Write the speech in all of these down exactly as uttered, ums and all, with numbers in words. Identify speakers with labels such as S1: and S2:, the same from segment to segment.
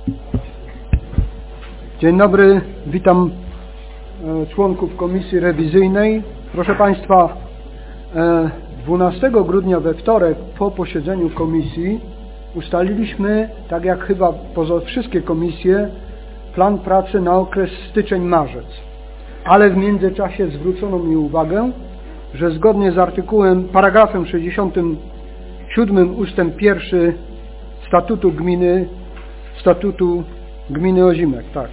S1: Dzień dobry, witam członków Komisji Rewizyjnej. Proszę Państwa, dwunastego grudnia we wtorek po posiedzeniu komisji ustaliliśmy, tak jak chyba poza wszystkie komisje, plan pracy na okres styczeń-marzec. Ale w międzyczasie zwrócono mi uwagę, że zgodnie z artykułem, paragrafem sześćdziesiątym siódmym ustęp pierwszy Statutu Gminy, Statutu Gminy Ozimek, tak.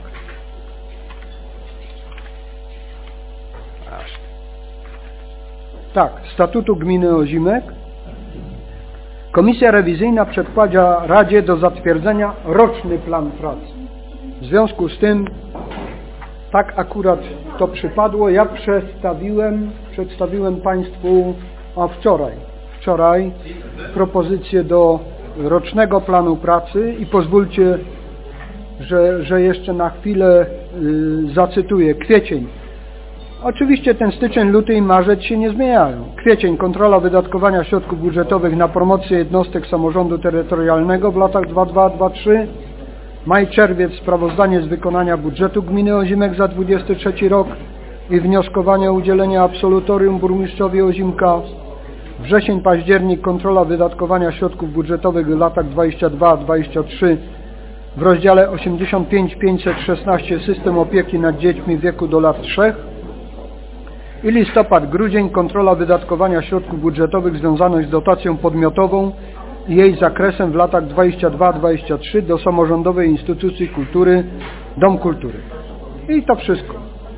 S1: Tak, Statutu Gminy Ozimek, Komisja Rewizyjna przedkłada Radzie do zatwierdzenia roczny plan pracy. W związku z tym, tak akurat to przypadło, ja przedstawiłem, przedstawiłem Państwu, a wczoraj, wczoraj propozycję do rocznego planu pracy i pozwólcie, że, że jeszcze na chwilę y, zacytuję. Kwiecień. Oczywiście ten styczeń, luty i marzec się nie zmieniają. Kwiecień, kontrola wydatkowania środków budżetowych na promocję jednostek samorządu terytorialnego w latach dwa tysiące dwudziestym do dwudziestego trzeciego. Maj, czerwiec, sprawozdanie z wykonania budżetu Gminy Ozimek za dwudziesty trzeci rok i wnioskowanie o udzielenie absolutorium burmistrzowi Ozimka. Wrzesień, październik, kontrola wydatkowania środków budżetowych w latach dwudziestym drugim do dwudziestego trzeciego w rozdziale osiemdziesiąt pięć pięćset szesnaście System opieki nad dziećmi w wieku do lat trzech. I listopad, grudzień, kontrola wydatkowania środków budżetowych związanych z dotacją podmiotową i jej zakresem w latach dwudziestym drugim do dwudziestego trzeciego do samorządowej instytucji kultury, Dom Kultury. I to wszystko.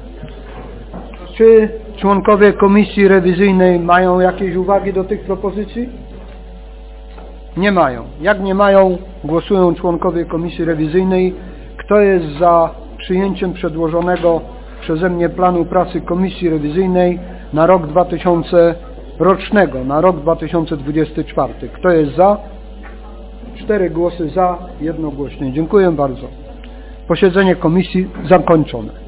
S1: Czy członkowie Komisji Rewizyjnej mają jakieś uwagi do tych propozycji? Nie mają. Jak nie mają, głosują członkowie Komisji Rewizyjnej. Kto jest za przyjęciem przedłożonego przeze mnie planu pracy Komisji Rewizyjnej na rok dwa tysiące rocznego, na rok dwa tysiące dwudziesty czwarty. Kto jest za? Cztery głosy za, jednogłośnie. Dziękuję bardzo. Posiedzenie komisji zakończone.